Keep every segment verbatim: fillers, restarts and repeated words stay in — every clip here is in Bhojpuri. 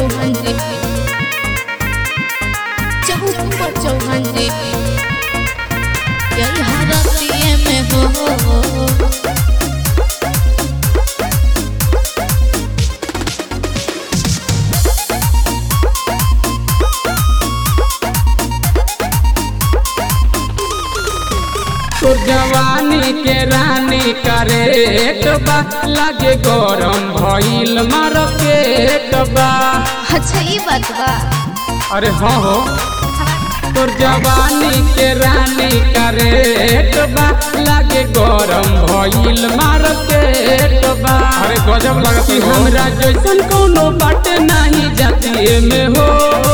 चौहान जी चौक पर चौहान जी यही हरतिए में हो तो जवानी के रानी करे बा लगे गरम भइल मार्केट बा। अच्छा ये बात बा। अरे हाँ हो तो जवानी के रानी करे बा लगे गरम भइल मार्केट बा। अरे गजब लगत हो हमरा जैसन कोनो बाटे नहीं जातिए में हो।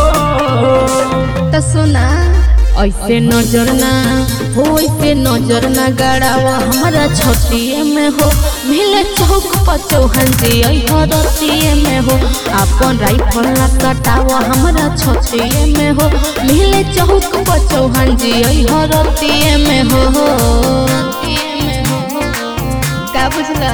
तो सुना ऐसे नजर ना हो ऐसे नजर ना गड़ावा हमारा छतिए में हो मिले चौक पर चौहान जी हरतिए में हो अपन राइफल ना कटावा हमारा छतिए में हो मिले चौक पर चौहान जी हरतिए में हो का बुझला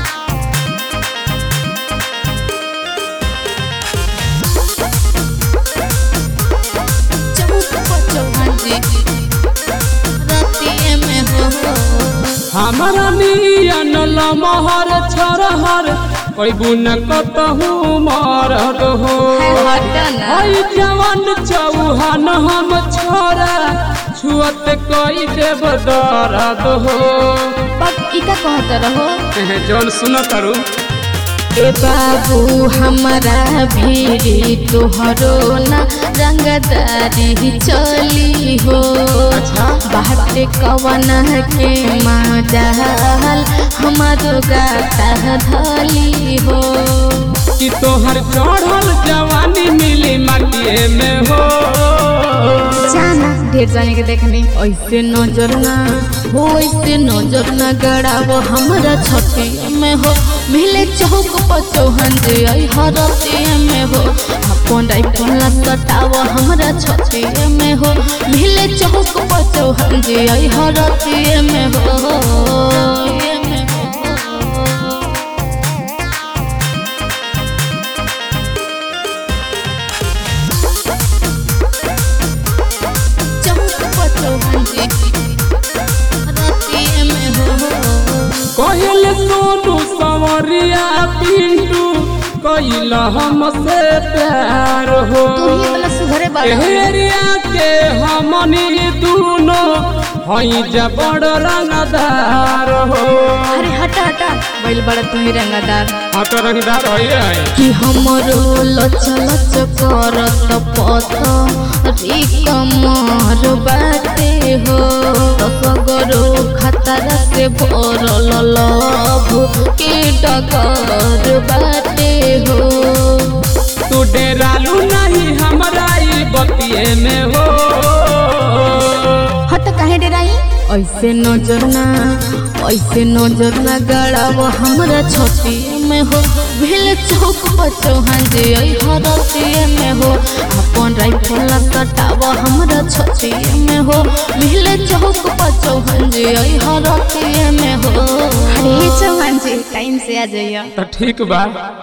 हमारा नियन लमहर छरहर कोई बुन कतहु मरद हो हई जवान चौहान हम छोरा छुअत कोई देव दर्द हो। इका कहत रहो जौन सुन करू ए बाबू हमारा भीड़ी तोहरो ना रंगदारी चली हो। अच्छा बाटे कवना के माजाल हमारो गाता धली हो कि तोहर चढ़ल जवानी मिली माटिए में हो। जाना ढेर जाने के देखनी ऐसे नजर ना हो ऐसे नजर ना गड़ावो हमारा छतिए में हो मिले चौक पर चौहान जी हरतिए में हो अपन राइफल ना कटावो हमारा छतिए में हो मिले चौक पर चौहान जी हरतिए में हो। कहल सोनू संवरिया पिंटू कैल हमसे प्यार हो एरिया के हमनी दूनो हई जबड़ रंगदार हो। अरे हटा हटा बैल बड़ा तुम रंगदार हाँ तो रंगदार है कि हमरो लच लच करत पथ री कमर बाटे हो सगरो खतरा से भरल लभ के डगर बाटे हो। तू डेरालू नहीं हमरा ई बतिए में हो। हट काहे डेराई ऐसे नजर ना ऐसे नजर ना गड़ाव हमारा छतिए में हो भेल चौक पर चौहान जी हरतिए में हो अपन राइफल ना कटाव हमारा छतिए में हो भेल चौक पर चौहान जी हरतिए में हो। अरे चौहान जी टाइम से आ जाइए तो ठीक बा।